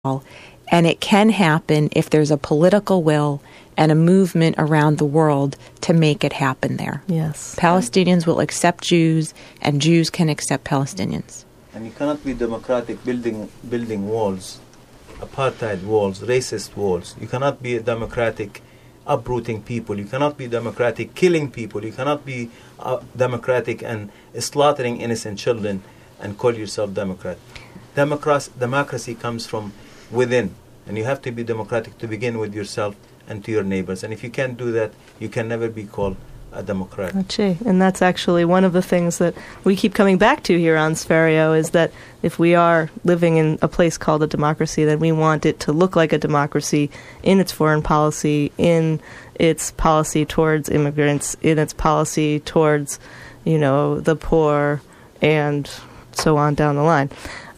And it can happen if there's a political will and a movement around the world to make it happen there. Yes. Palestinians will accept Jews, and Jews can accept Palestinians. And you cannot be democratic building walls, apartheid walls, racist walls. You cannot be a democratic uprooting people. You cannot be democratic killing people. You cannot be democratic and slaughtering innocent children and call yourself Democrat. Democracy comes from within, and you have to be democratic to begin with yourself and to your neighbors. And if you can't do that, you can never be called a Democrat. And that's actually one of the things that we keep coming back to here on Sferio, is that if we are living in a place called a democracy, then we want it to look like a democracy in its foreign policy, in its policy towards immigrants, in its policy towards, the poor, and so on down the line.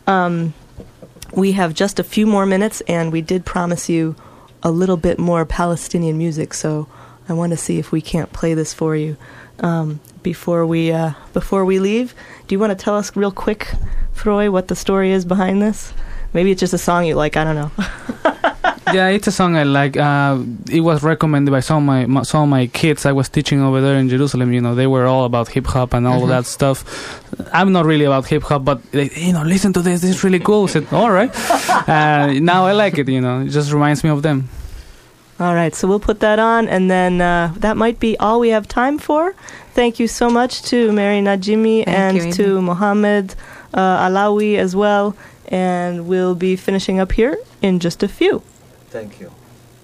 We have just a few more minutes, and we did promise you a little bit more Palestinian music, so I want to see if we can't play this for you before we leave. Do you want to tell us real quick, Froy, what the story is behind this? Maybe it's just a song you like. I don't know. Yeah, it's a song I like. It was recommended by some of my kids I was teaching over there in Jerusalem. They were all about hip hop and all of that stuff. I'm not really about hip hop, but they, listen to this. This is really cool. I said, all right. Now I like it. It just reminds me of them. All right, so we'll put that on, and then that might be all we have time for. Thank you so much to Mary Najimi and to Mohammed Alawi as well, and we'll be finishing up here in just a few. Thank you.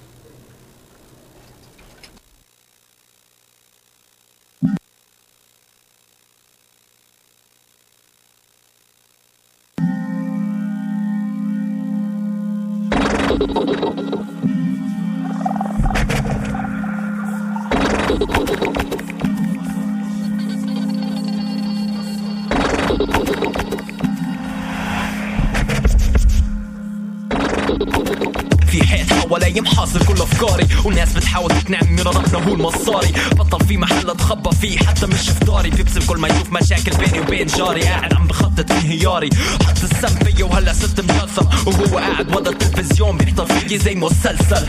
في حيط حوالي محاصر كل افكاري، والناس بتحاول تقنعني ان ربنا هو المصاري. بطل في محل اتخبى فيه حتى مش في داري، بيبسم كل ما يشوف مشاكل بيني وبين جاري. قاعد عم بخطط انهياري، حط السم فيا وهلا صرت مجسم، وهو قاعد وضع التلفزيون بيحضر فيي زي مسلسل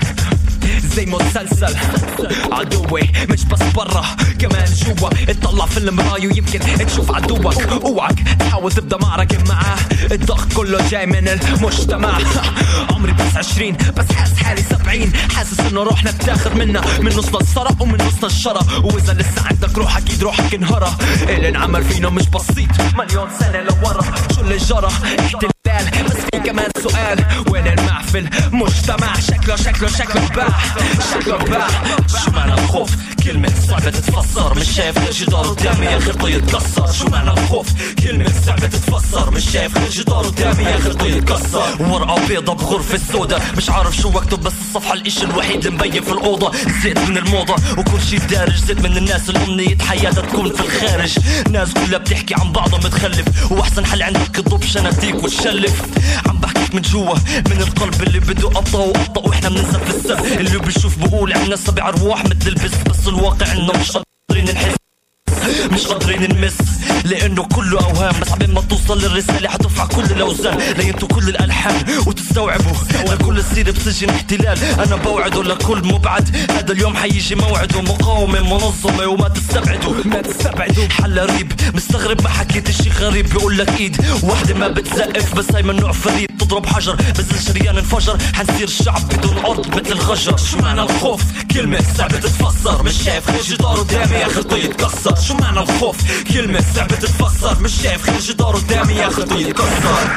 عدوي مش بس برا كمان جوا. اطلع في المراية ويمكن تشوف عدوك. اوعك تحاول تبدا معركة معاه، الضغط كله جاي من المجتمع. عمري بس 20 بس حاسس حالي 70، حاسس انه روحنا بتاخد منا من نصنا السرق ومن نصنا الشرى. واذا لسه عندك روح اكيد روحك انهرى. اللي انعمل فينا مش بسيط، مليون سنة لورا. شو اللي جرى؟ احتلال، بس في كمان سؤال، وين المحفل؟ مجتمع شكله باع. شو معنى الخوف؟ كلمة صعبة تتفسر، مش شايف الجدار قدامي يا خطه يتكسر. شو معنى الخوف؟ كلمة صعبة تتفسر، مش شايف الجدار قدامي يا خطه يتكسر. ورقة بيضة بغرفة السوداء، مش عارف شو اكتب، بس الصفحة الاشي الوحيد اللي مبين في الأوضة. زيت من الموضة وكل شي دارج، زيت من الناس الأمنية حياتها تكون في الخارج. ناس كلها بتحكي عن بعضها متخلف، واحسن حل عندك تضب شناتيك وتشلف. عم بحكيك من جوا من القلب اللي بده قطة واحنا بننزل في السر. اللي بيشوف بقول احنا سبع ارواح مثل البس، بس الواقع انه مش قادرين نحس، مش قادرين نمس، لانه كله اوهام. بس عبين ما توصل للرسالة حترفع كل الاوزان، لينتوا كل الالحان وتستوعبوا لكل السير بسجن احتلال. انا بوعده لكل مبعد، هذا اليوم حيجي موعده. مقاومة منظمة وما تستبعدوا حل قريب. مستغرب ما حكيت اشي غريب، بيقول لك ايد واحدة ما بتزقف، بس هاي من نوع فريد. تضرب حجر بس الشريان انفجر، حنصير الشعب بدون ارض مثل الغجر. شو معنى الخوف؟ كلمة صعبة تتفسر، مش شايف الجدار قدامي يا خطه يتكسر. شو معنى الخوف؟ كلمة صعبة تتفسر، مش شايف الجدار قدامي يا خطه يتكسر.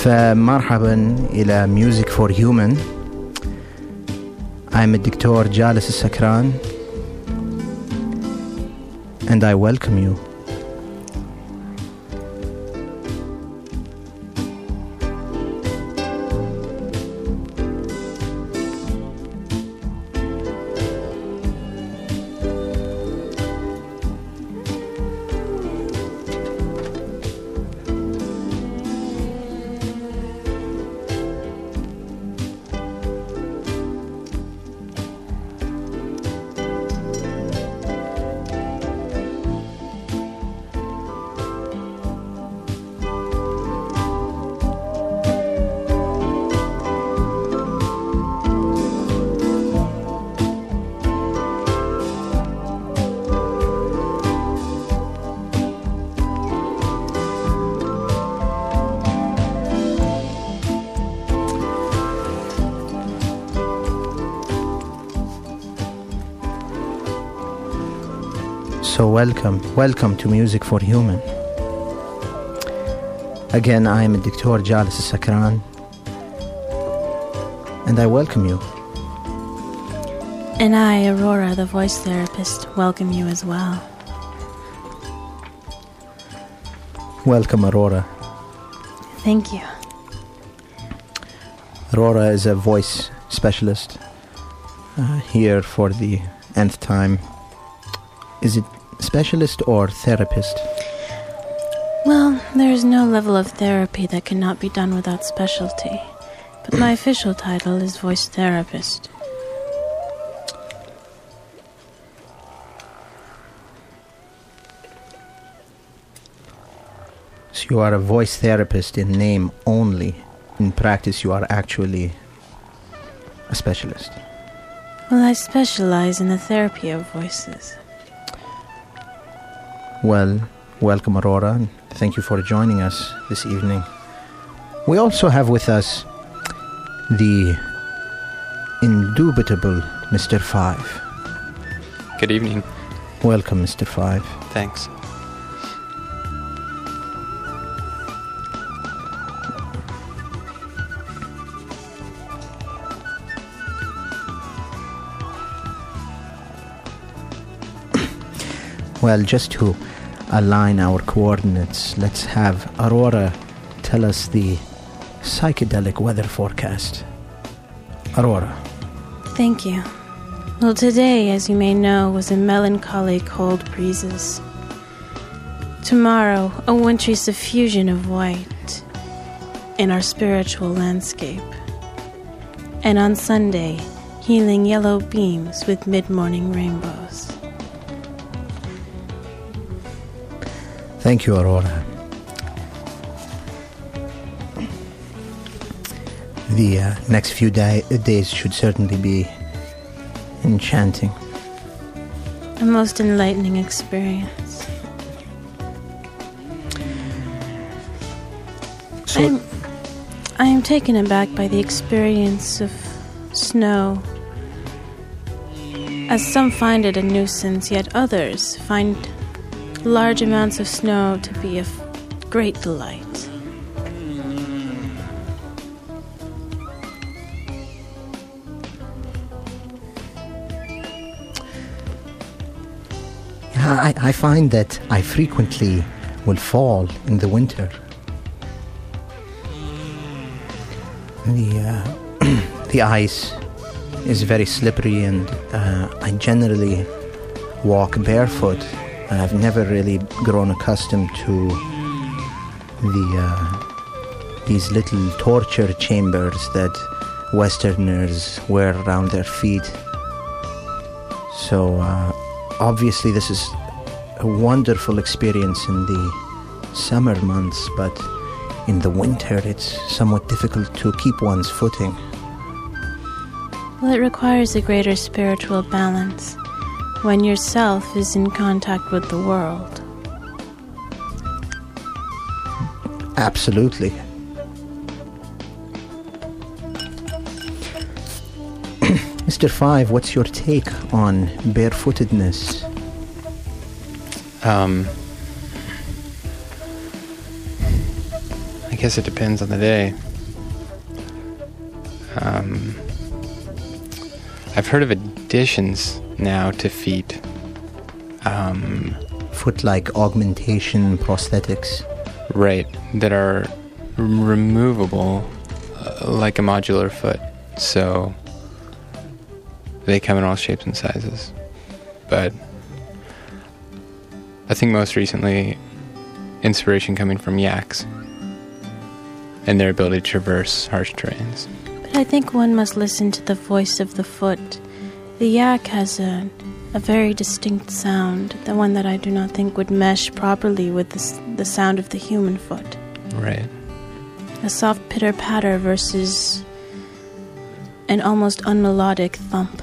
فمرحبا إلى Music for Human. I'm الدكتور جالس السكران and I welcome you. So welcome to Music for Human. Again, I am الدكتور جالس السكران and I welcome you. And I, Aurora, the voice therapist, welcome you as well. Welcome, Aurora. Thank you. Aurora is a voice specialist here for the nth time. Is it specialist or therapist? Well, there is no level of therapy that cannot be done without specialty, but my official title is voice therapist. So you are a voice therapist in name only. In practice, you are actually a specialist. Well, I specialize in the therapy of voices. Well, welcome, Aurora, and thank you for joining us this evening. We also have with us the indubitable Mr. Five. Good evening. Welcome, Mr. Five. Thanks. Well, just to align our coordinates, let's have Aurora tell us the psychedelic weather forecast. Aurora. Thank you. Well, today, as you may know, was a melancholy cold breezes. Tomorrow, a wintry suffusion of white in our spiritual landscape. And on Sunday, healing yellow beams with mid-morning rainbows. Thank you, Aurora. The next few days should certainly be enchanting. A most enlightening experience. So, I am taken aback by the experience of snow. As some find it a nuisance, yet others find large amounts of snow to be of great delight. I find that I frequently will fall in the winter. The ice is very slippery, and I generally walk barefoot. I've never really grown accustomed to these little torture chambers that Westerners wear around their feet. So obviously this is a wonderful experience in the summer months, but in the winter it's somewhat difficult to keep one's footing. Well, it requires a greater spiritual balance when yourself is in contact with the world. Absolutely. Mr. Five, what's your take on barefootedness? I guess it depends on the day. I've heard of additions now to feet. Foot-like augmentation prosthetics. Right, that are removable, like a modular foot. So they come in all shapes and sizes. But I think most recently, inspiration coming from yaks and their ability to traverse harsh terrains. But I think one must listen to the voice of the foot. The yak has a very distinct sound, the one that I do not think would mesh properly with the sound of the human foot. Right. A soft pitter-patter versus an almost unmelodic thump.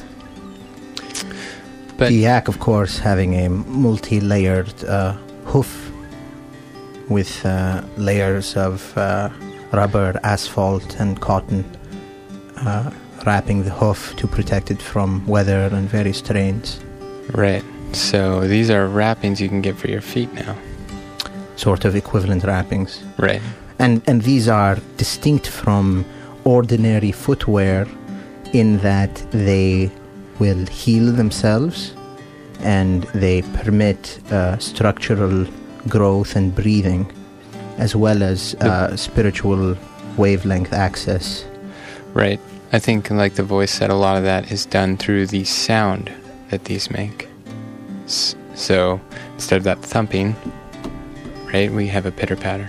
But the yak, of course, having a multi-layered hoof with layers of rubber, asphalt, and cotton wrapping the hoof to protect it from weather and various terrains. Right. So these are wrappings you can get for your feet now. Sort of equivalent wrappings. Right. And these are distinct from ordinary footwear in that they will heal themselves and they permit structural growth and breathing, as well as spiritual wavelength access. Right. I think, like the voice said, a lot of that is done through the sound that these make. So instead of that thumping, right, we have a pitter-patter.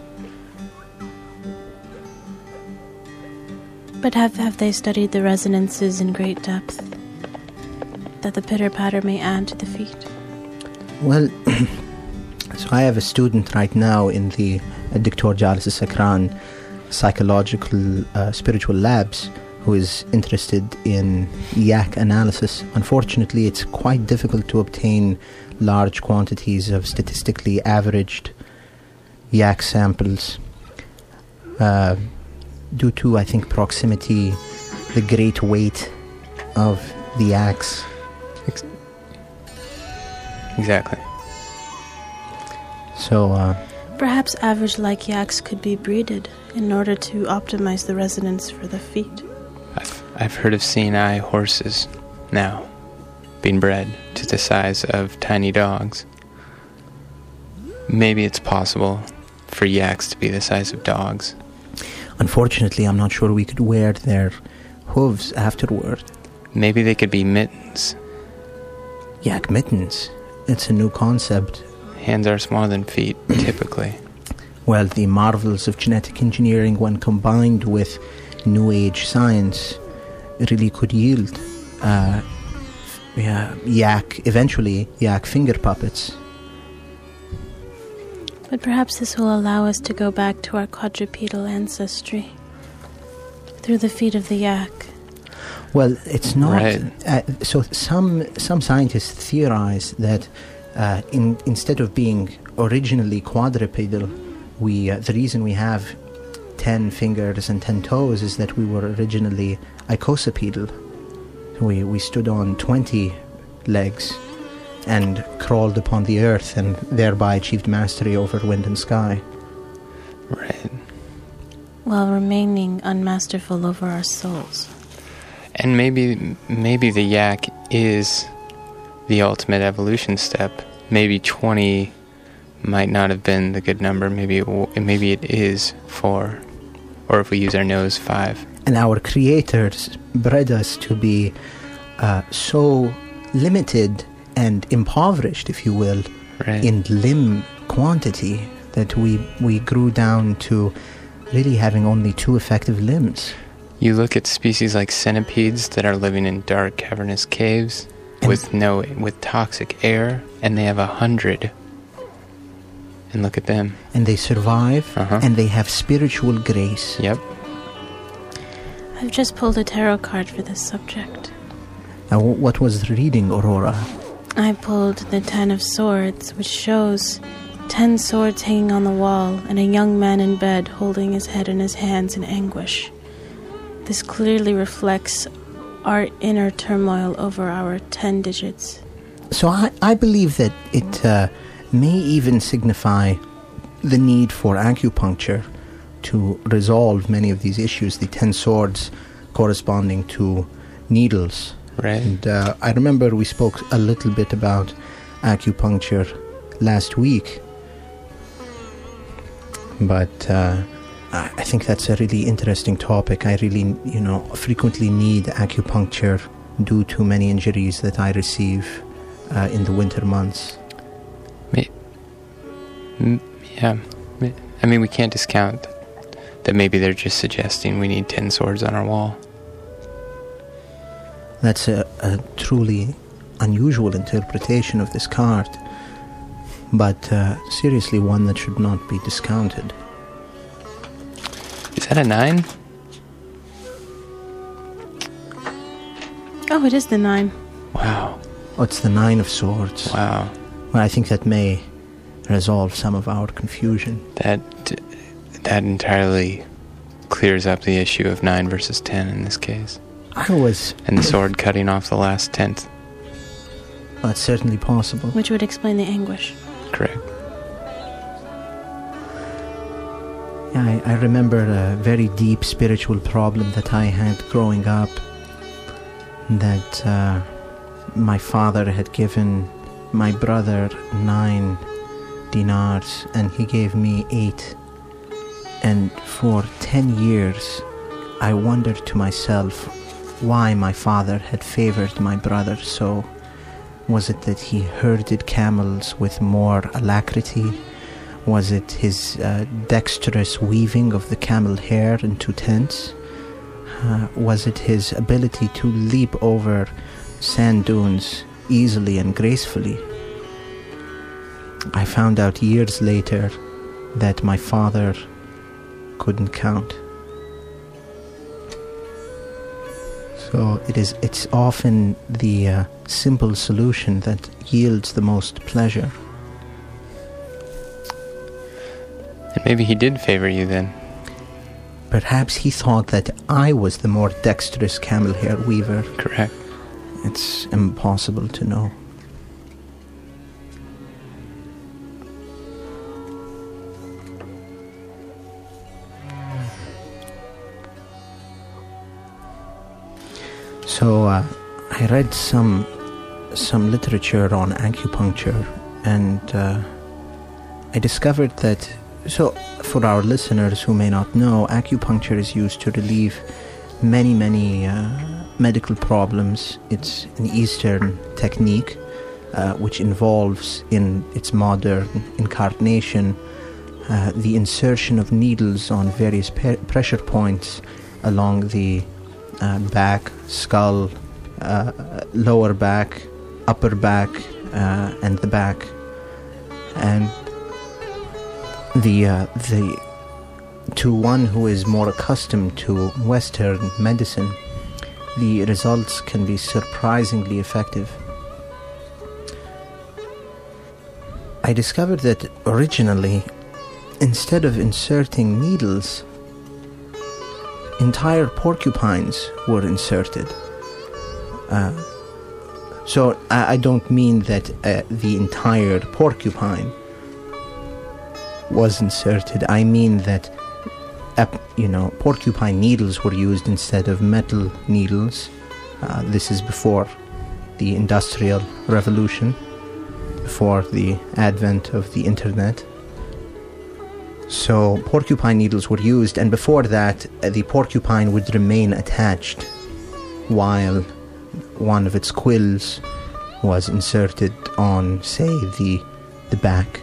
But have they studied the resonances in great depth that the pitter-patter may add to the feet? Well, so I have a student right now in the Dr. Jalis Sakran psychological spiritual labs who is interested in yak analysis. Unfortunately, it's quite difficult to obtain large quantities of statistically averaged yak samples due to, I think, proximity, the great weight of the yaks. Exactly. So, perhaps average like yaks could be breeded in order to optimize the resonance for the feet. I've heard of seeing horses now being bred to the size of tiny dogs. Maybe it's possible for yaks to be the size of dogs. Unfortunately, I'm not sure we could wear their hooves afterward. Maybe they could be mittens. Yak mittens. It's a new concept. Hands are smaller than feet, typically. Well, the marvels of genetic engineering, when combined with New Age science, really could yield eventually yak finger puppets. But perhaps this will allow us to go back to our quadrupedal ancestry through the feet of the yak. Well, it's not. Right. So some scientists theorize that instead of being originally quadrupedal, the reason we have 10 fingers and 10 toes is that we were originally icosapedal. We stood on 20 legs and crawled upon the earth and thereby achieved mastery over wind and sky. Right. While remaining unmasterful over our souls. And maybe the yak is the ultimate evolution step. Maybe 20 might not have been the good number. Maybe it is 4. Or if we use our nose, 5. And our creators bred us to be so limited and impoverished, if you will, right, in limb quantity that we grew down to really having only 2 effective limbs. You look at species like centipedes that are living in dark, cavernous caves with toxic air, and they have 100. And look at them. And they survive, and they have spiritual grace. Yep. I've just pulled a tarot card for this subject. Now, what was the reading, Aurora? I pulled the 10 of Swords, which shows 10 swords hanging on the wall and a young man in bed holding his head in his hands in anguish. This clearly reflects our inner turmoil over our 10 digits. So I believe that it may even signify the need for acupuncture to resolve many of these issues, the 10 swords corresponding to needles. Right. And I remember we spoke a little bit about acupuncture last week, but I think that's a really interesting topic. I really, frequently need acupuncture due to many injuries that I receive in the winter months. Yeah. I mean, we can't discount that maybe they're just suggesting we need 10 swords on our wall. That's a truly unusual interpretation of this card, but seriously one that should not be discounted. Is that a 9? Oh, it is the 9. Wow. Oh, it's the 9 of swords. Wow. Well, I think that may resolve some of our confusion. That entirely clears up the issue of 9 versus 10 in this case. And the sword cutting off the last tenth. Well, that's certainly possible. Which would explain the anguish. Correct. Yeah, I remember a very deep spiritual problem that I had growing up, that my father had given my brother 9 dinars and he gave me 8. And for 10 years I wondered to myself why my father had favored my brother so. Was it that he herded camels with more alacrity? Was it his dexterous weaving of the camel hair into tents? Was it his ability to leap over sand dunes easily and gracefully? I found out years later that my father couldn't count. So it's often the simple solution that yields the most pleasure. And maybe he did favor you then. Perhaps he thought that I was the more dexterous camel hair weaver. Correct. It's impossible to know. So I read some literature on acupuncture, and I discovered that, so for our listeners who may not know, acupuncture is used to relieve many medical problems. It's an Eastern technique which involves in its modern incarnation the insertion of needles on various pressure points along the back, skull, lower back, upper back, and the back. And the to one who is more accustomed to Western medicine, the results can be surprisingly effective. I discovered that originally, instead of inserting needles, entire porcupines were inserted. So I don't mean that the entire porcupine was inserted. I mean that porcupine needles were used instead of metal needles. This is before the Industrial Revolution, before the advent of the internet. So porcupine needles were used, and before that the porcupine would remain attached while one of its quills was inserted on, say, the back.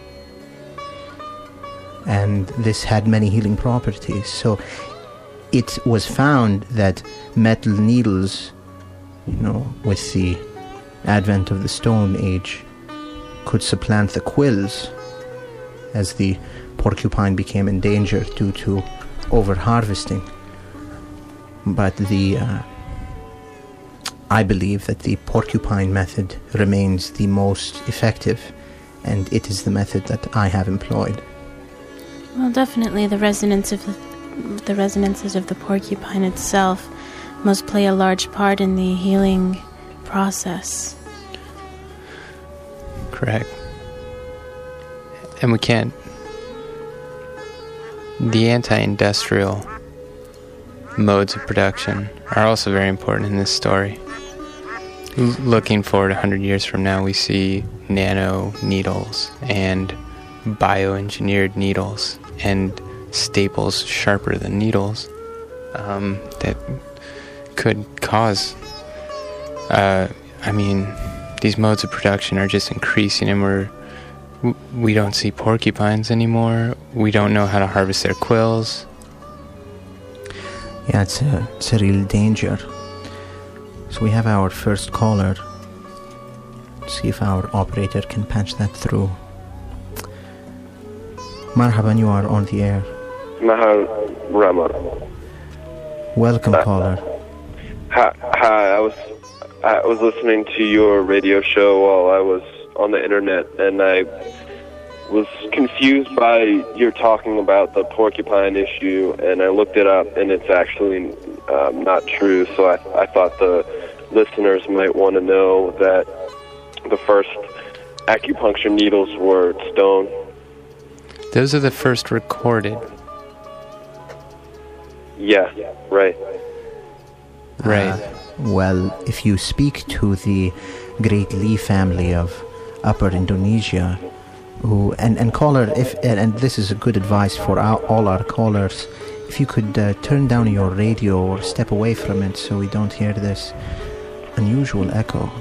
And this had many healing properties. So it was found that metal needles, with the advent of the Stone Age, could supplant the quills as the porcupine became endangered due to over-harvesting. But I believe that the porcupine method remains the most effective, and it is the method that I have employed. Well, definitely the resonances of the porcupine itself must play a large part in the healing process. Correct. And we can't the anti-industrial modes of production are also very important in this story. Looking forward 100 years from now, we see nano needles and bioengineered needles and staples sharper than needles that could cause these modes of production are just increasing, and we don't see porcupines anymore. We don't know how to harvest their quills. Yeah, it's a real danger. So we have our first caller. See if our operator can patch that through. Marhaban, you are on the air. Mahal Rama. Welcome, caller. Hi, I was listening to your radio show while I was on the internet, and I was confused by your talking about the porcupine issue, and I looked it up, and it's actually not true. So I thought the listeners might want to know that the first acupuncture needles were stone. Those are the first recorded. Yeah, right. Right. Well, if you speak to the great Lee family of Upper Indonesia, who and caller, and this is a good advice for all our callers, if you could turn down your radio or step away from it so we don't hear this unusual echo.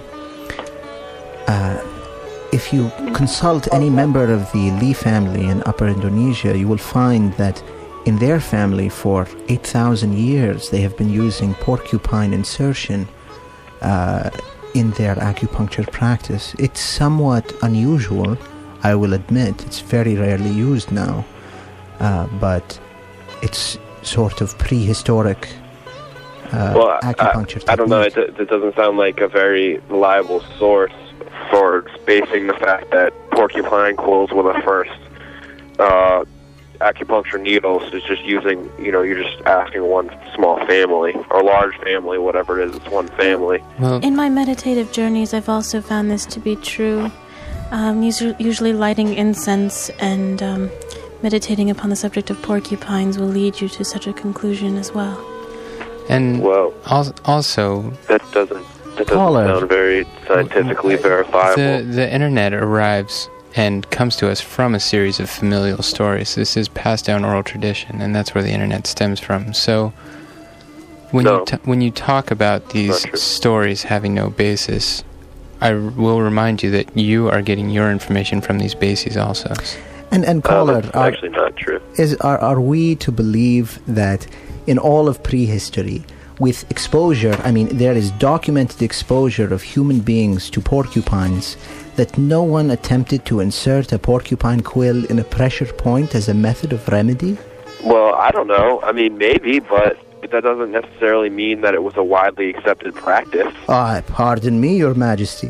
If you consult any member of the Lee family in Upper Indonesia, you will find that in their family for 8,000 years they have been using porcupine insertion in their acupuncture practice. It's somewhat unusual, I will admit. It's very rarely used now, but it's sort of prehistoric acupuncture technique. I don't know, it doesn't sound like a very reliable source for basing the fact that porcupine quills were the first acupuncture needles. It's just using, you're just asking one small family, or large family, whatever it is, it's one family. In my meditative journeys, I've also found this to be true. Usually lighting incense and meditating upon the subject of porcupines will lead you to such a conclusion as well. And also... That doesn't sound very scientifically verifiable. The internet arrives and comes to us from a series of familial stories. This is passed down oral tradition, and that's where the internet stems from. So when you talk about these stories having no basis, I will remind you that you are getting your information from these bases also. And caller, that's actually not true. Are we to believe that in all of prehistory, with exposure, there is documented exposure of human beings to porcupines, that no one attempted to insert a porcupine quill in a pressure point as a method of remedy? Well, I don't know. Maybe, but that doesn't necessarily mean that it was a widely accepted practice. Pardon me, Your Majesty.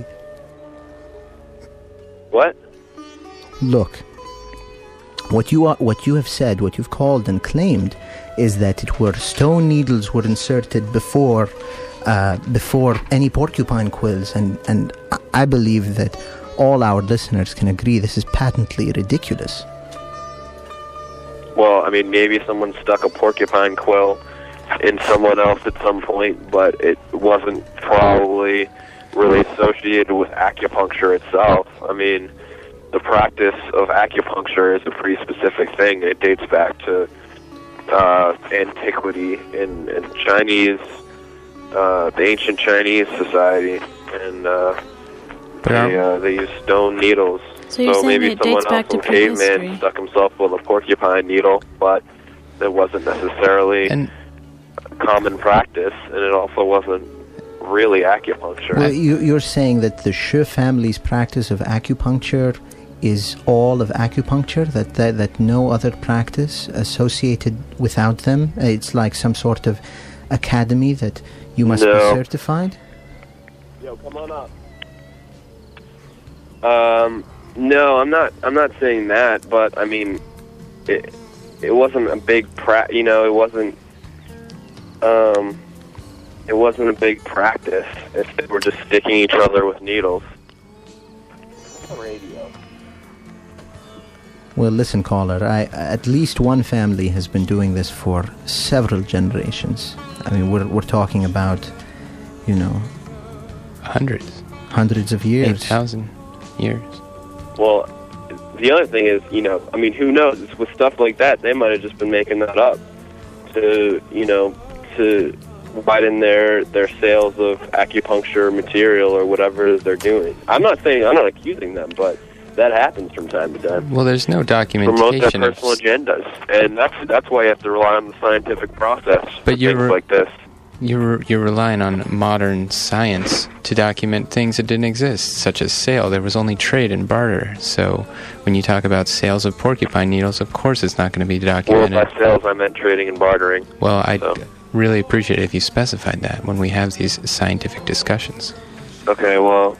What? Look, what you have said, what you've called and claimed, is that stone needles were inserted before any porcupine quills, and I believe that all our listeners can agree this is patently ridiculous. Well, maybe someone stuck a porcupine quill in someone else at some point, but it wasn't probably really associated with acupuncture itself. The practice of acupuncture is a pretty specific thing. It dates back to antiquity in Chinese, the ancient Chinese society, and they use stone needles. So maybe someone else from caveman stuck himself with a porcupine needle, but it wasn't necessarily common practice, and it also wasn't really acupuncture. Well, you're saying that the Shi family's practice of acupuncture is all of acupuncture, that no other practice associated without them? It's like some sort of academy that you must be certified? Yo, come on up. No, I'm not saying that, but it wasn't a big it wasn't a big practice if they were just sticking each other with needles. Radio. Well, listen, caller, at least one family has been doing this for several generations. I mean, we're talking about, hundreds of years. 8,000 years. Well, the other thing is, who knows? With stuff like that, they might have just been making that up to widen their sales of acupuncture material or whatever they're doing. I'm not accusing them, but that happens from time to time. Well, there's no documentation. Promote their personal agendas, and that's why you have to rely on the scientific process for things like this. You're relying on modern science to document things that didn't exist, such as sale. There was only trade and barter. So when you talk about sales of porcupine needles, of course it's not going to be documented. Well, by sales I meant trading and bartering. Well, I'd really appreciate it if you specified that when we have these scientific discussions. Okay, well...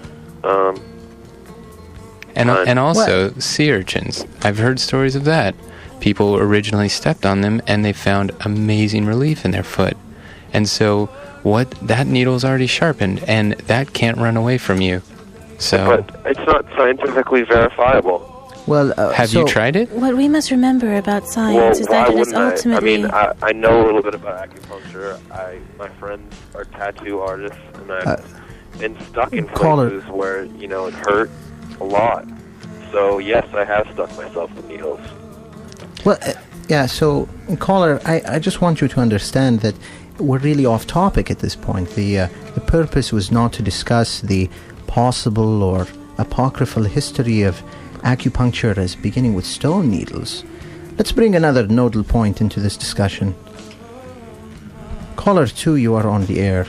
And also, sea urchins. I've heard stories of that. People originally stepped on them, and they found amazing relief in their foot. And so, that needle's already sharpened, and that can't run away from you. So, but it's not scientifically verifiable. Well, have you tried it? What we must remember about science is that it is ultimately... I know a little bit about acupuncture. My friends are tattoo artists, and I've been stuck in places where, it hurt a lot. So, yes, I have stuck myself with needles. Well, so, caller, I just want you to understand that we're really off topic at this point. The purpose was not to discuss the possible or apocryphal history of acupuncture as beginning with stone needles. Let's bring another nodal point into this discussion. Caller 2, you are on the air.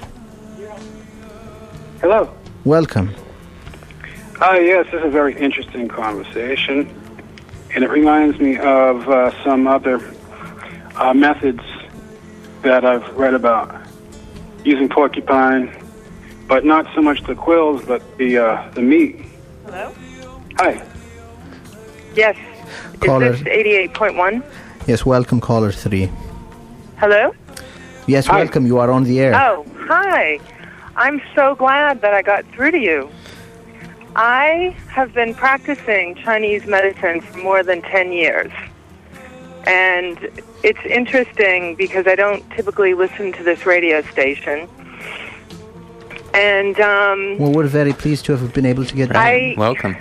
Hello. Welcome. Yes, this is a very interesting conversation, and it reminds me of some other methods that I've read about using porcupine, but not so much the quills, but the meat. Hello? Hi. Yes. Caller. Is this 88.1? Yes, welcome, caller 3. Hello? Yes, hi. Welcome, you are on the air. Oh, hi. I'm so glad that I got through to you. I have been practicing Chinese medicine for more than 10 years. And it's interesting because I don't typically listen to this radio station. And, well, we're very pleased to have been able to get that. Welcome.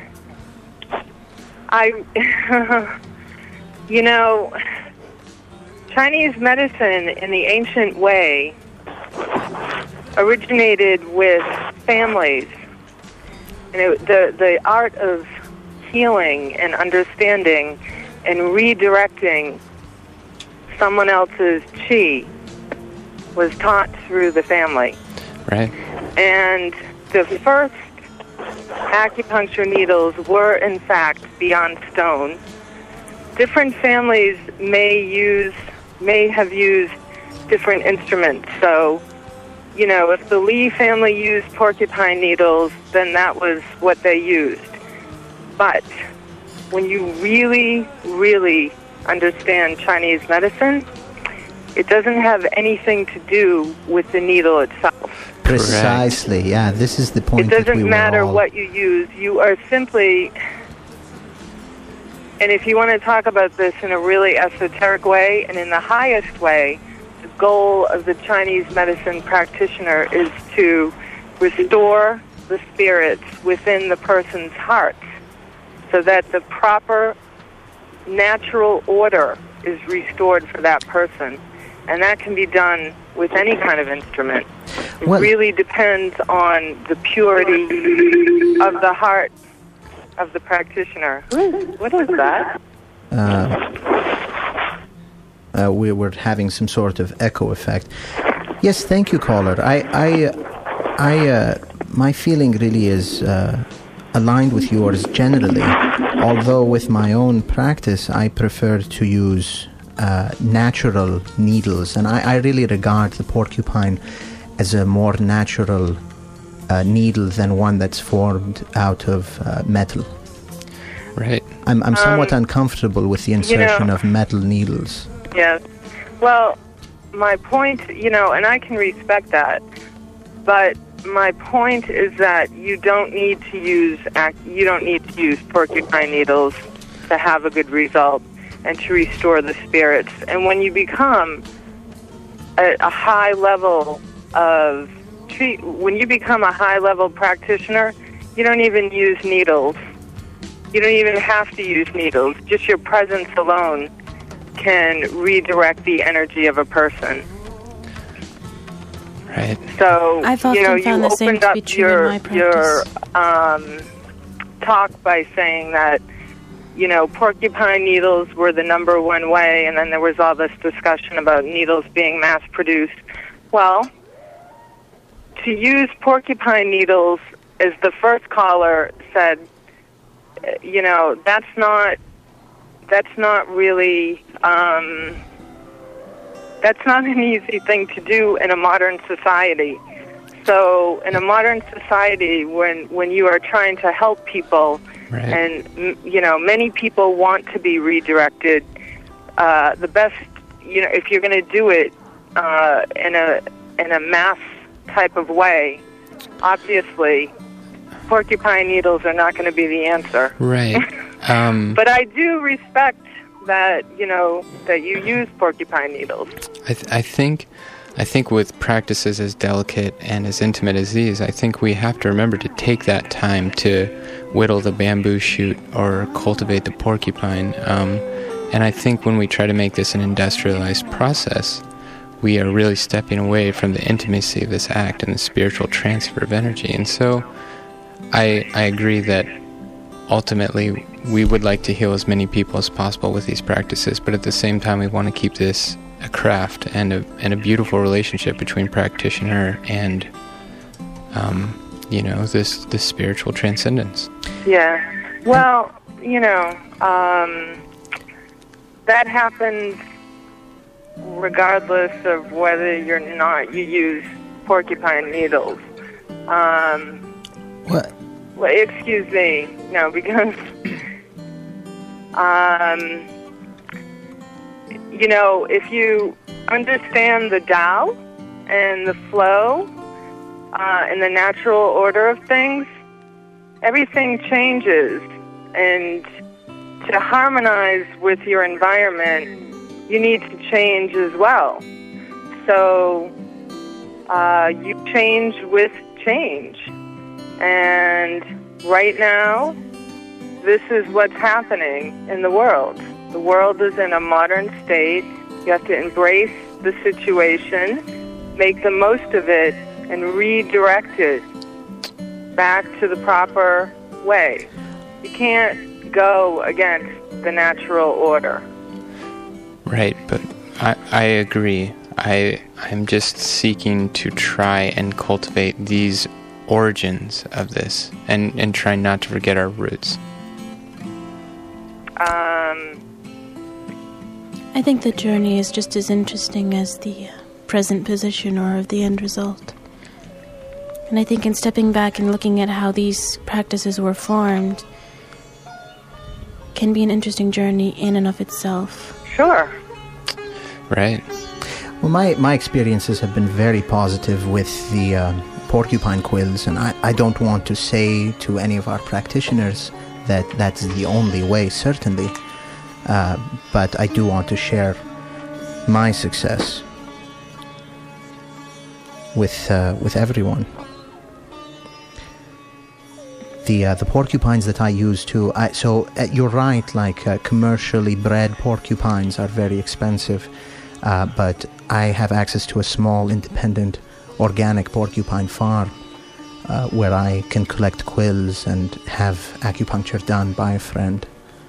Chinese medicine in the ancient way originated with families. The art of healing and understanding and redirecting someone else's chi was taught through the family. Right. And the first acupuncture needles were, in fact, beyond stone. Different families may have used different instruments. So, if the Li family used porcupine needles, then that was what they used. But when you really, really understand Chinese medicine, it doesn't have anything to do with the needle itself. Precisely, yeah, this is the point. It doesn't matter what you use. You are simply, and if you want to talk about this in a really esoteric way and in the highest way, the goal of the Chinese medicine practitioner is to restore the spirits within the person's heart so that the proper natural order is restored for that person. And that can be done with any kind of instrument. It really depends on the purity of the heart of the practitioner. What is that? We were having some sort of echo effect. Yes, thank you, caller. My feeling really is aligned with yours generally, although with my own practice I prefer to use natural needles, and I really regard the porcupine as a more natural needle than one that's formed out of metal. Right. I'm somewhat uncomfortable with the insertion of metal needles. Yes. Well, my point, and I can respect that, but my point is that you don't need to use porcupine needles. to have a good result and to restore the spirits. And when you become a high level of when you become a high level practitioner, you don't even use needles. You don't even have to use needles. Just your presence alone can redirect the energy of a person. Right. So, I've often you found the same opened to up be true in my your practice. talk by saying that, porcupine needles were the number one way, and then there was all this discussion about needles being mass-produced. Well, to use porcupine needles, as the first caller said, that's not really, that's not an easy thing to do in a modern society. So in a modern society, when you are trying to help people, right. And, many people want to be redirected, the best, if you're going to do it in a mass type of way, obviously, porcupine needles are not going to be the answer. Right. But I do respect that, that you use porcupine needles. I think with practices as delicate and as intimate as these, I think we have to remember to take that time to whittle the bamboo shoot or cultivate the porcupine. And I think when we try to make this an industrialized process, we are really stepping away from the intimacy of this act and the spiritual transfer of energy. And so I agree that ultimately we would like to heal as many people as possible with these practices, but at the same time we want to keep this a craft and a beautiful relationship between practitioner and this spiritual transcendence. Yeah. Well, that happens regardless of whether you use porcupine needles. What? Well, excuse me. No, because if you understand the Tao and the flow and the natural order of things, everything changes. And to harmonize with your environment, you need to change as well. So you change with change. And right now, this is what's happening in the world. The world is in a modern state. You have to embrace the situation, make the most of it, and redirect it back to the proper way. You can't go against the natural order. Right, but I agree. I'm just seeking to try and cultivate these origins of this and try not to forget our roots. I think the journey is just as interesting as the present position or of the end result. And I think in stepping back and looking at how these practices were formed can be an interesting journey in and of itself. Sure. Right. Well, my experiences have been very positive with the porcupine quills, and I don't want to say to any of our practitioners that that's the only way, certainly. But I do want to share my success with everyone. The porcupines that I use too. You're right. Like commercially bred porcupines are very expensive, but I have access to a small, independent, organic porcupine farm where I can collect quills and have acupuncture done by a friend.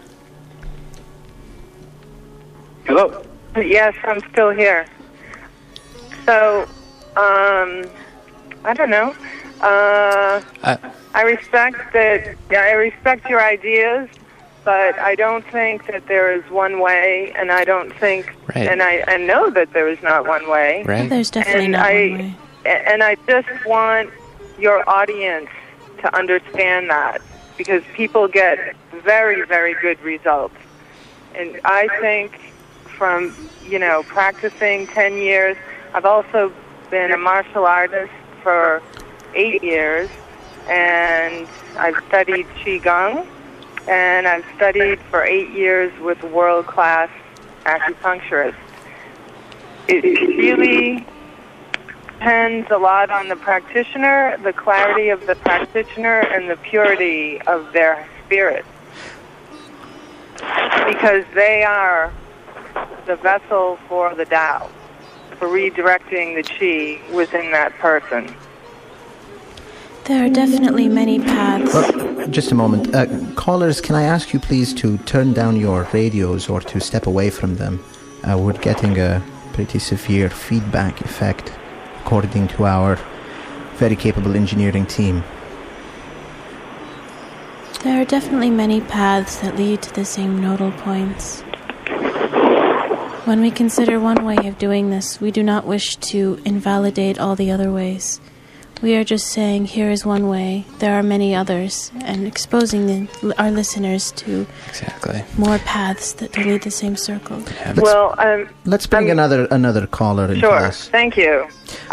Hello? Yes, I'm still here. So, I don't know. I respect that. Yeah, I respect your ideas, but I don't think that there is one way, and I don't think, right. And I know that there is not one way. Right. There's definitely not one way. And I just want your audience to understand that, because people get very, very good results. And I think from, practicing 10 years, I've also been a martial artist for 8 years, and I've studied Qigong, and I've studied for 8 years with world-class acupuncturists. It really depends a lot on the practitioner, the clarity of the practitioner, and the purity of their spirit. Because they are the vessel for the Tao, for redirecting the Qi within that person. There are definitely many paths. Well, just a moment. Callers, can I ask you please to turn down your radios or to step away from them? We're getting a pretty severe feedback effect, according to our very capable engineering team. There are definitely many paths that lead to the same nodal points. When we consider one way of doing this, we do not wish to invalidate all the other ways. We are just saying, here is one way, there are many others, and exposing our listeners to more paths that lead the same circle. Let's bring another caller into this. Sure, thank you.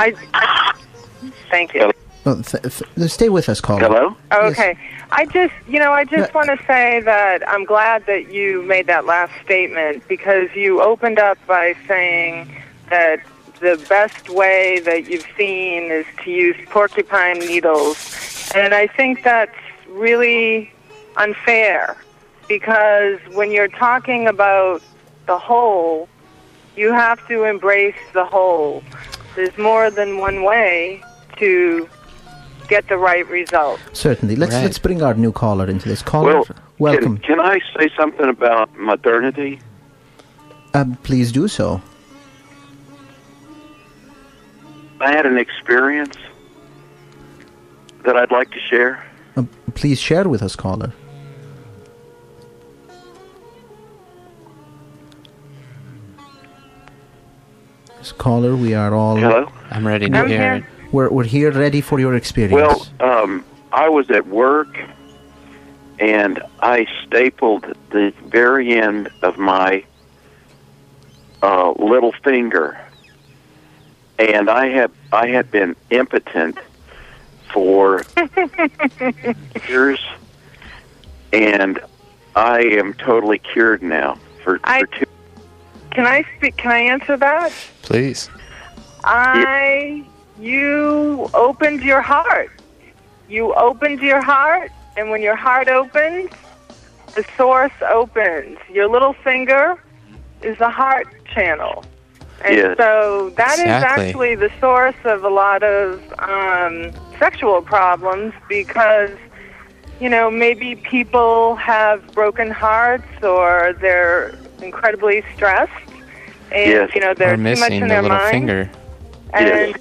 Thank you. Well, stay with us, caller. Hello? Okay. Yes. I just want to say that I'm glad that you made that last statement, because you opened up by saying that the best way that you've seen is to use porcupine needles. And I think that's really unfair, because when you're talking about the whole, you have to embrace the whole. There's more than one way to get the right result. Certainly. Let's bring our new caller into this. Caller, welcome. Can I say something about modernity? Please do so. I had an experience that I'd like to share. Please share with us, caller. Caller, we are all... Hello? I'm ready to hear it. We're here ready for your experience. Well, I was at work, and I stapled the very end of my little finger. And I had been impotent for years, and I am totally cured now. Can I speak? Can I answer that? Please. You opened your heart. You opened your heart, and when your heart opens, the source opens. Your little finger is the heart channel. And so that is actually the source of a lot of sexual problems, because, maybe people have broken hearts, or they're incredibly stressed, and, they're too much in their mind. Finger. And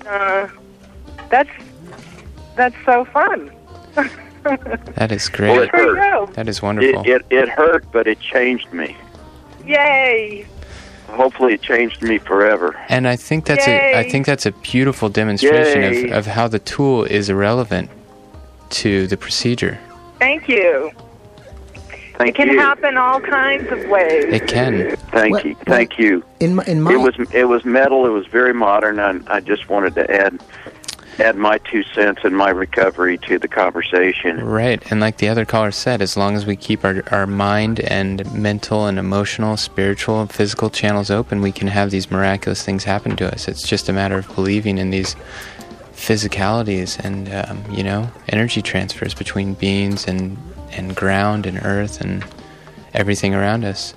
that's so fun. That is great. Well, it hurt. That is wonderful. It hurt, but it changed me. Yay! Hopefully it changed me forever. And I think that's a beautiful demonstration of how the tool is irrelevant to the procedure. Thank you. It can happen all kinds of ways. It can. Thank you. In my it was metal. It was very modern. I just wanted to add my 2 cents and my recovery to the conversation. Right, and like the other caller said, as long as we keep our mind and mental and emotional, spiritual, and physical channels open, we can have these miraculous things happen to us. It's just a matter of believing in these physicalities and energy transfers between beings and ground and earth and everything around us.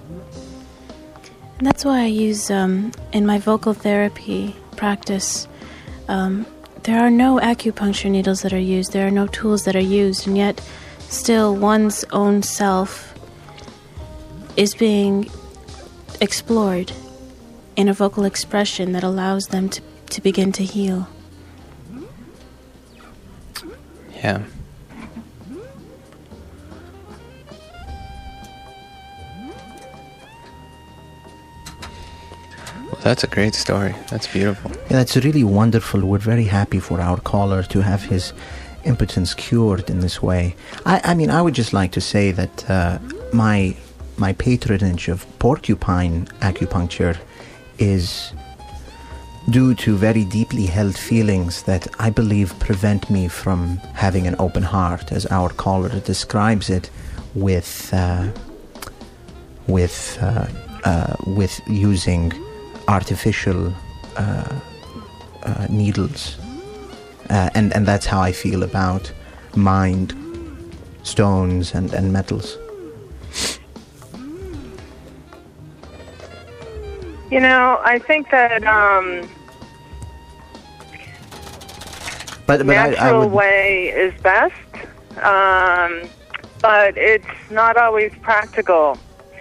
And that's why I use in my vocal therapy practice, there are no acupuncture needles that are used, there are no tools that are used, and yet still one's own self is being explored in a vocal expression that allows them to begin to heal. Yeah. That's a great story. That's beautiful. Yeah, that's really wonderful. We're very happy for our caller to have his impotence cured in this way. I mean, I would just like to say that my patronage of porcupine acupuncture is due to very deeply held feelings that I believe prevent me from having an open heart, as our caller describes it. with using artificial needles, and that's how I feel about mined stones and metals. I think that but natural way is best, but it's not always practical.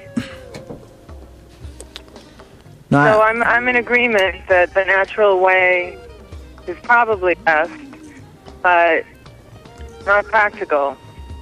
No, so I'm in agreement that the natural way is probably best, but not practical.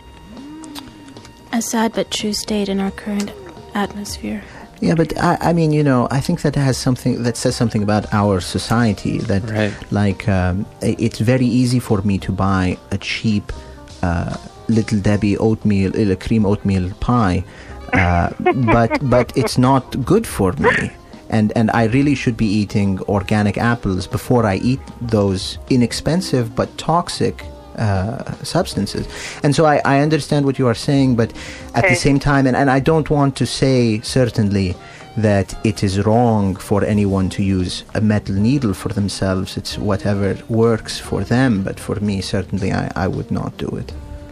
A sad but true state in our current atmosphere. Yeah, but I mean, I think that says something about our society. That, it's very easy for me to buy a cheap Little Debbie cream oatmeal pie, but it's not good for me. And I really should be eating organic apples before I eat those inexpensive but toxic substances. And so I understand what you are saying, but at the same time, and I don't want to say certainly that it is wrong for anyone to use a metal needle for themselves. It's whatever works for them, but for me, certainly I would not do it.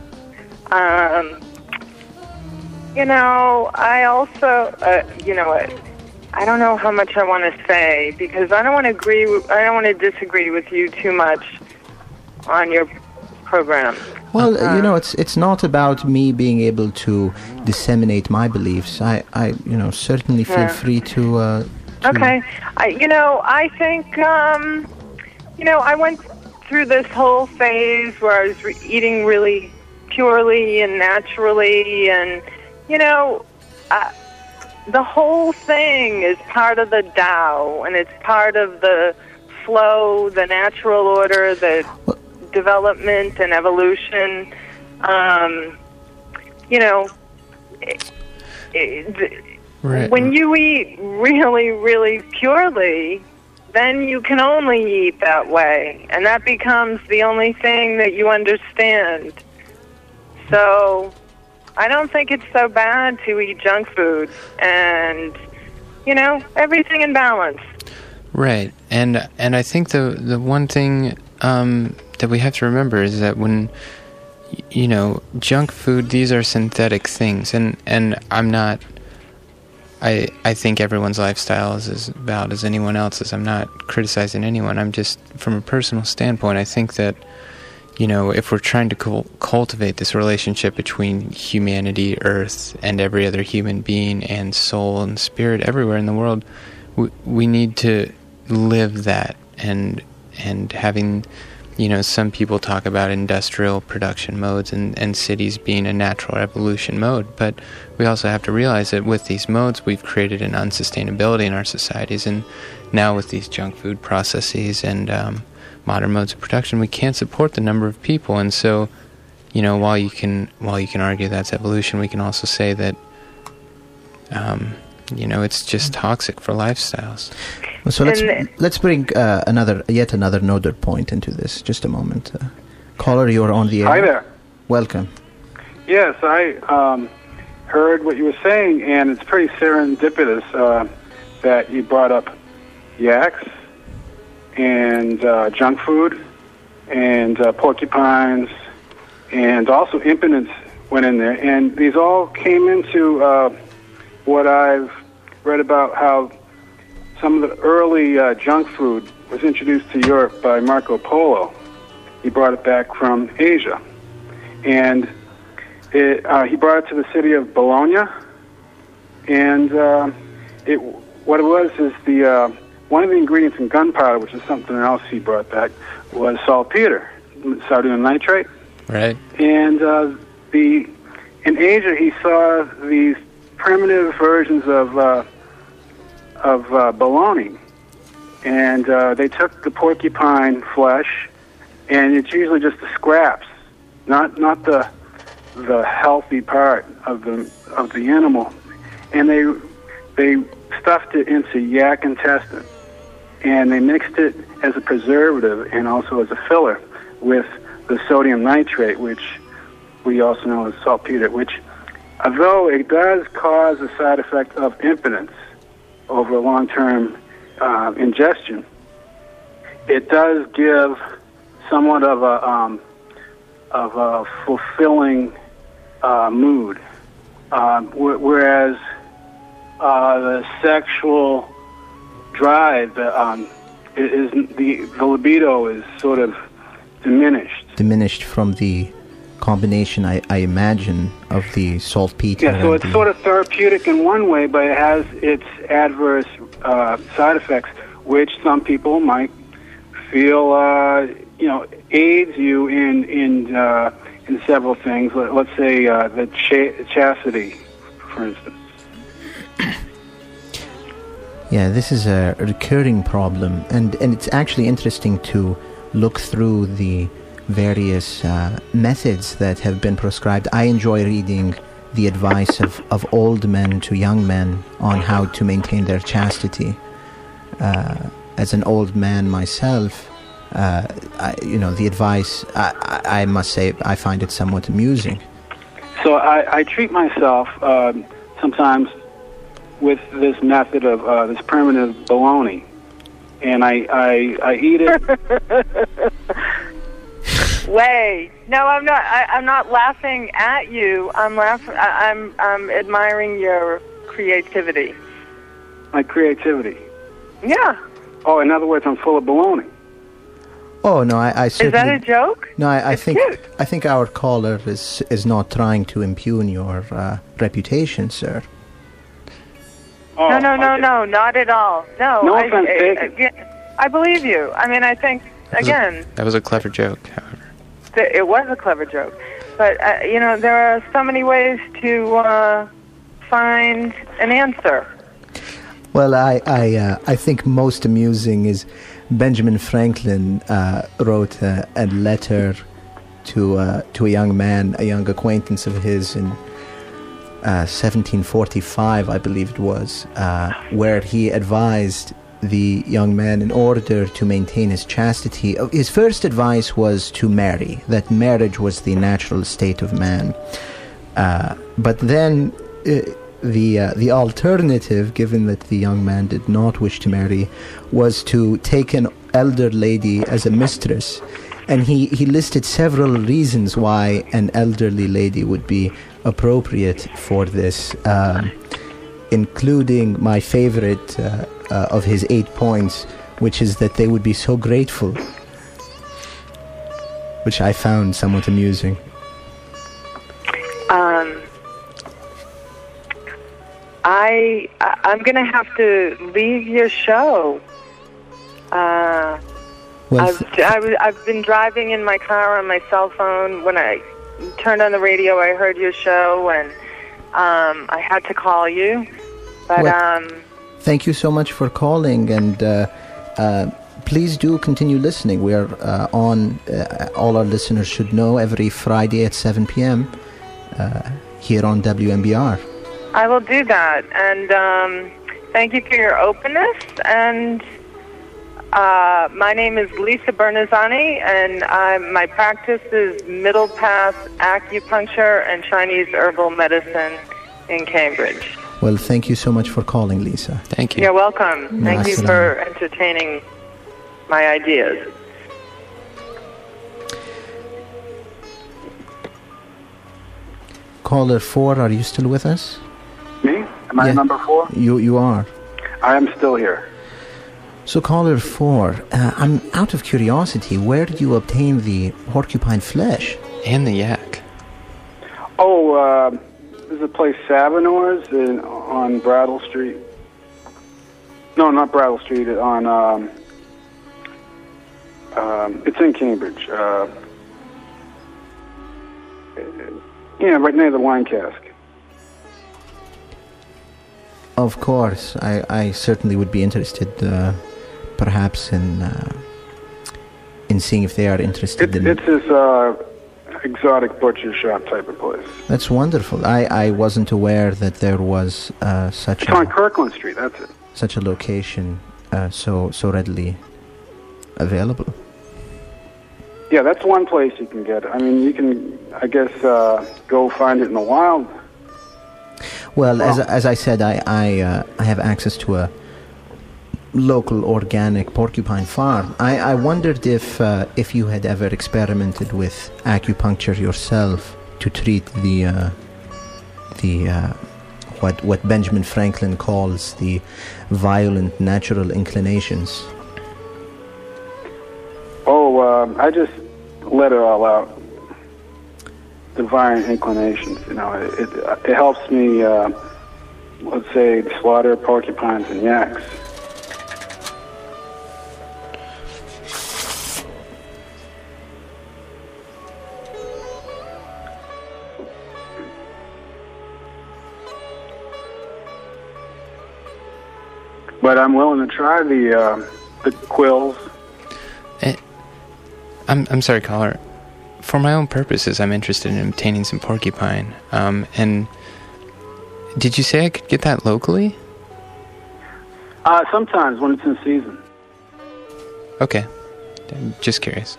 I also, I don't know how much I want to say, because I don't want to disagree with you too much on your program. Well, it's not about me being able to disseminate my beliefs. I certainly feel free to. Okay, I think I went through this whole phase where I was eating really purely and naturally, and the whole thing is part of the Tao, and it's part of the flow, the natural order, the development and evolution. When you eat really, really purely, then you can only eat that way, and that becomes the only thing that you understand. So I don't think it's so bad to eat junk food and, everything in balance. Right. And I think the one thing that we have to remember is that when, junk food, these are synthetic things. And I'm not, I think everyone's lifestyle is as valid as anyone else's. I'm not criticizing anyone. I'm just, from a personal standpoint, I think that, if we're trying to cultivate this relationship between humanity, Earth, and every other human being, and soul and spirit everywhere in the world, we need to live that. And having, some people talk about industrial production modes and cities being a natural evolution mode, but we also have to realize that with these modes, we've created an unsustainability in our societies, and now with these junk food processes and modern modes of production, we can't support the number of people. And so, while you can argue that's evolution, we can also say that it's just toxic for lifestyles. Well, so let's bring yet another nodal point into this. Just a moment, caller, you're on the air. Hi there. Welcome. Yes, I heard what you were saying, and it's pretty serendipitous that you brought up yaks and junk food and porcupines, and also impotence went in there. And these all came into what I've read about, how some of the early junk food was introduced to Europe by Marco Polo. He brought it back from Asia. And he brought it to the city of Bologna. And what it was is one of the ingredients in gunpowder, which is something else he brought back, was saltpeter, sodium nitrate. Right. And in Asia, he saw these primitive versions of bologna, and they took the porcupine flesh, and it's usually just the scraps, not the healthy part of the animal, and they stuffed it into yak intestine, and they mixed it as a preservative and also as a filler with the sodium nitrate, which we also know as saltpeter, which although it does cause a side effect of impotence over long-term ingestion, it does give somewhat of a fulfilling mood, whereas the sexual drive, the libido is sort of diminished. Diminished from the combination, I imagine, of the saltpeter. Yeah, so it's sort of therapeutic in one way, but it has its adverse side effects, which some people might feel, aids you in several things. Let's say the chastity, for instance. Yeah, this is a recurring problem, and it's actually interesting to look through the various methods that have been prescribed. I enjoy reading the advice of old men to young men on how to maintain their chastity. As an old man myself, the advice, I must say, I find it somewhat amusing. So I treat myself sometimes with this method of this primitive bologna, and I eat it. Way. No, I'm not. I'm not laughing at you. I'm admiring your creativity. My creativity. Yeah. Oh, in other words, I'm full of baloney. Oh no, I certainly. Is that a joke? No, I think our caller is not trying to impugn your reputation, sir. Oh, no, not at all. No offense taken. I believe you. I mean, I think again. That was a clever joke, however. It was a clever joke, but there are so many ways to find an answer. Well, I think most amusing is Benjamin Franklin wrote a letter to a young man, a young acquaintance of his in 1745, I believe it was, where he advised the young man, in order to maintain his chastity, his first advice was to marry, that marriage was the natural state of man. But then the alternative, given that the young man did not wish to marry, was to take an elder lady as a mistress. And he listed several reasons why an elderly lady would be appropriate for this, including my favorite of his 8 points, which is that they would be so grateful, which I found somewhat amusing. I'm going to have to leave your show. I've been driving in my car on my cell phone. When I turned on the radio, I heard your show, and I had to call you. But thank you so much for calling, and please do continue listening. We are on, all our listeners should know, every Friday at 7 p.m. Here on WMBR. I will do that, and thank you for your openness. And my name is Lisa Bernazzani, and my practice is Middle Path Acupuncture and Chinese Herbal Medicine in Cambridge. Well, thank you so much for calling, Lisa. Thank you. You're welcome. Thank you for entertaining my ideas. Caller 4, are you still with us? Me? Am I number 4? You are. I am still here. So, caller 4, I'm out of curiosity. Where did you obtain the porcupine flesh? And the yak. Oh, there's a place, Savinore's, on Brattle Street. No, not Brattle Street. On it's in Cambridge. Right near the wine cask. Of course, I certainly would be interested, perhaps in seeing if they are interested in. It's this exotic butcher shop type of place. That's wonderful. I wasn't aware that there was such. It's on Kirkland Street. That's it. Such a location, so readily available. Yeah, that's one place you can get it. I mean, you can, I guess, go find it in the wild Well, as I said, I have access to a local organic porcupine farm. I wondered if you had ever experimented with acupuncture yourself to treat the what Benjamin Franklin calls the violent natural inclinations. I just let it all out. Divine inclinations, it helps me, let's say, slaughter porcupines and yaks. But I'm willing to try the quills. I'm sorry, caller. For my own purposes, I'm interested in obtaining some porcupine. And did you say I could get that locally? Sometimes when it's in season. Okay, I'm just curious.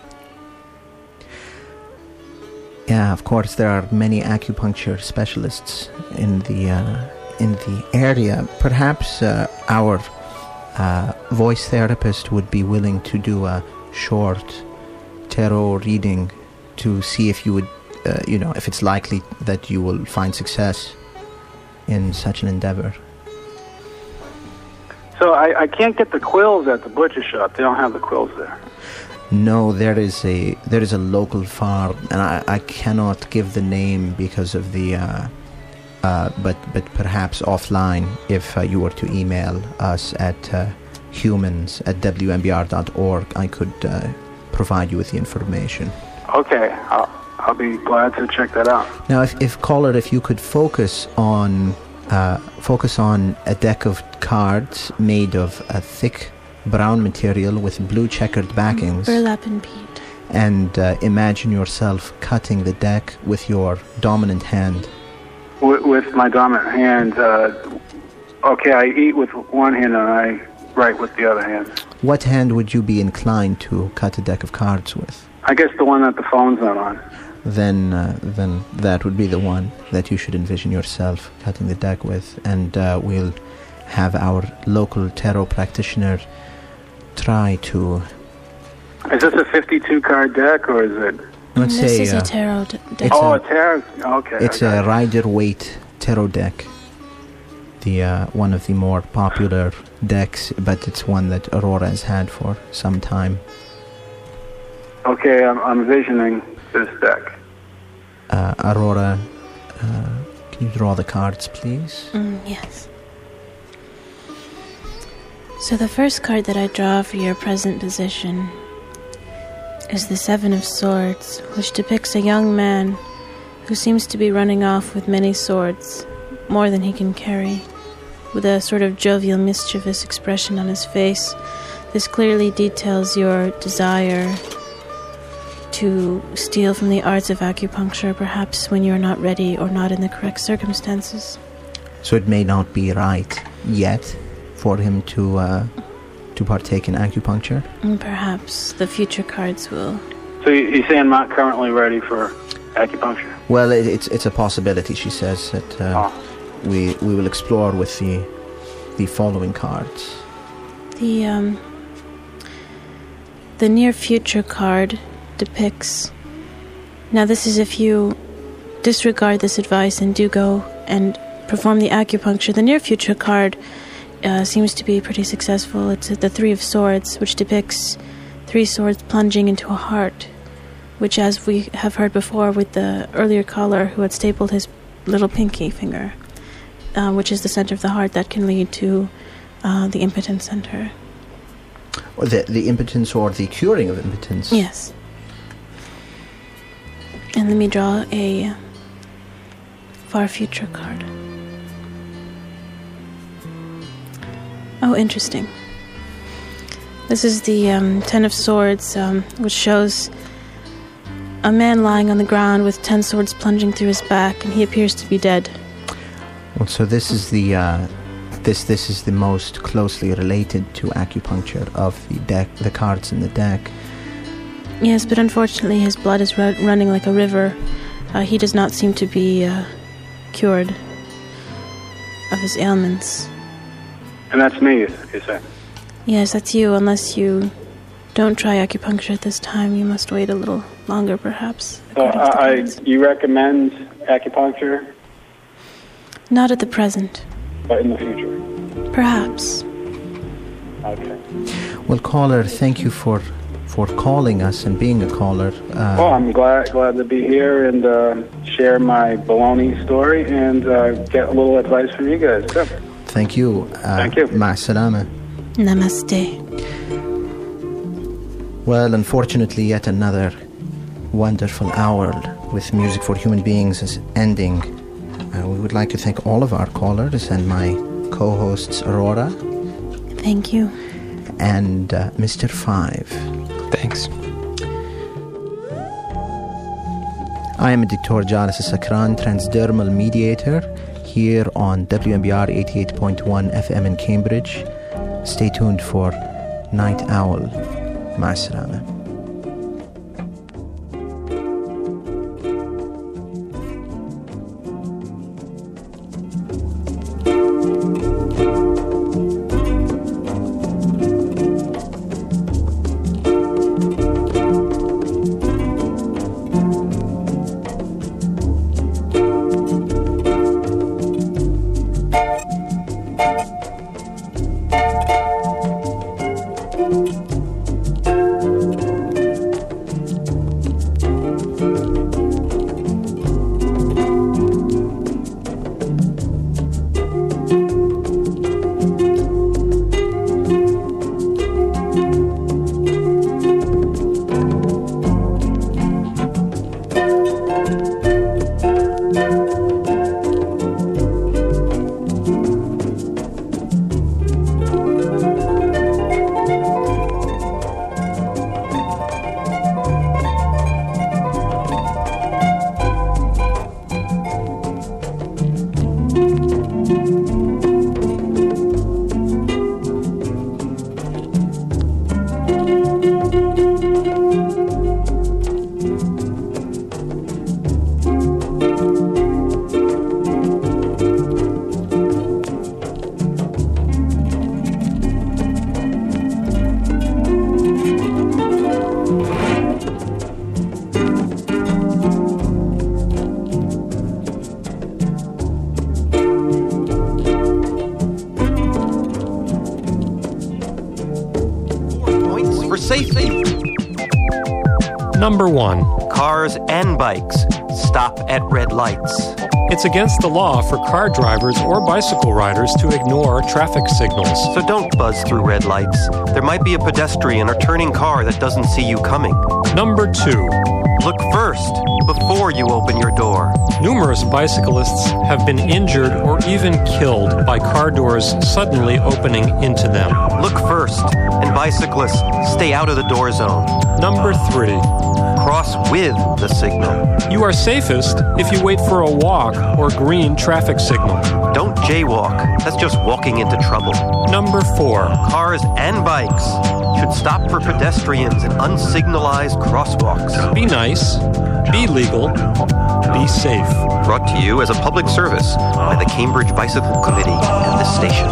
Yeah, of course, there are many acupuncture specialists in the area. Perhaps our voice therapist would be willing to do a short tarot reading to see if you would, if it's likely that you will find success in such an endeavor. So I can't get the quills at the butcher shop. They don't have the quills there. No, there is a local farm, and I cannot give the name because of the. But perhaps offline, if you were to email us at humans@wmbr.org, I could provide you with the information. Okay, I'll be glad to check that out. Now, if caller, if you could focus on a deck of cards made of a thick brown material with blue checkered backings. Burlap and peat. And imagine yourself cutting the deck with your dominant hand. With my dominant hand, okay, I eat with one hand and I write with the other hand. What hand would you be inclined to cut a deck of cards with? I guess the one that the phone's not on. Then that would be the one that you should envision yourself cutting the deck with, and we'll have our local tarot practitioner try to... Is this a 52-card deck, or is it... Let's this say, is a tarot deck. A tarot? Okay. It's a Rider-Waite tarot deck. The one of the more popular decks, but it's one that Aurora has had for some time. Okay, I'm visioning this deck. Aurora, can you draw the cards, please? Yes. So the first card that I draw for your present position is the Seven of Swords, which depicts a young man who seems to be running off with many swords, more than he can carry, with a sort of jovial, mischievous expression on his face. This clearly details your desire to steal from the arts of acupuncture, perhaps when you're not ready or not in the correct circumstances. So it may not be right yet for him to partake in acupuncture? Perhaps the future cards will. So you say I'm not currently ready for acupuncture? Well, it's a possibility, she says, that we will explore with the following cards. The near future card depicts... Now this is if you disregard this advice and do go and perform the acupuncture. The near future card seems to be pretty successful. It's the Three of Swords, which depicts three swords plunging into a heart, which, as we have heard before with the earlier caller who had stapled his little pinky finger, which is the center of the heart that can lead to the impotence center. Or the impotence or the curing of impotence? Yes. And let me draw a far future card. Oh, interesting. This is the Ten of Swords, which shows a man lying on the ground with 10 swords plunging through his back, and he appears to be dead. Well, so this is the this is the most closely related to acupuncture of the deck, the cards in the deck. Yes, but unfortunately his blood is running like a river. He does not seem to be cured. of his ailments. And that's me, you say? Yes, that's you, unless you don't try acupuncture at this time. You must wait a little longer, perhaps. So you recommend acupuncture? Not at the present. But in the future? Perhaps. Okay. Well, caller, thank you for calling us and being a caller. Well, I'm glad to be here and share my baloney story and get a little advice from you guys. So. Thank you. Thank you. Ma salama. Namaste. Well, unfortunately, yet another wonderful hour with Music for Human Beings is ending. We would like to thank all of our callers and my co-hosts, Aurora. Thank you. And Mr. Five. Thanks. I am Dr. Jalis Sakran, transdermal mediator, here on WMBR 88.1 FM in Cambridge. Stay tuned for Night Owl. Ma'assalama. Number 1. Cars and bikes stop at red lights. It's against the law for car drivers or bicycle riders to ignore traffic signals. So don't buzz through red lights. There might be a pedestrian or turning car that doesn't see you coming. Number 2. Look first before you open your door. Numerous bicyclists have been injured or even killed by car doors suddenly opening into them. Look first, and bicyclists, stay out of the door zone. Number 3. Cross with the signal. You are safest if you wait for a walk or green traffic signal. Don't jaywalk. That's just walking into trouble. Number 4. Cars and bikes should stop for pedestrians in unsignalized crosswalks. Be nice. Be legal. Be safe. Brought to you as a public service by the Cambridge Bicycle Committee and this station.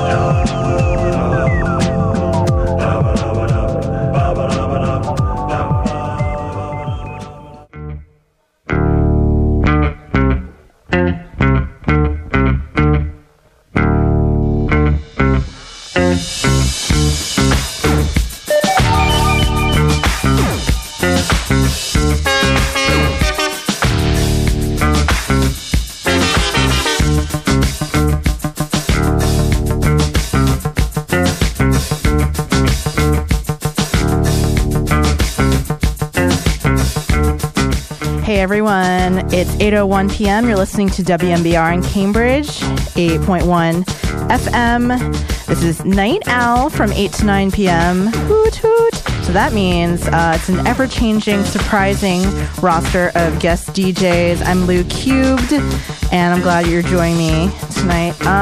Everyone, it's 8:01 p.m. You're listening to WMBR in Cambridge, 8.1 FM. This is Night Owl from 8 to 9 p.m. Hoot, hoot. So that means it's an ever-changing, surprising roster of guest DJs. I'm Lou Cubed, and I'm glad you're joining me tonight.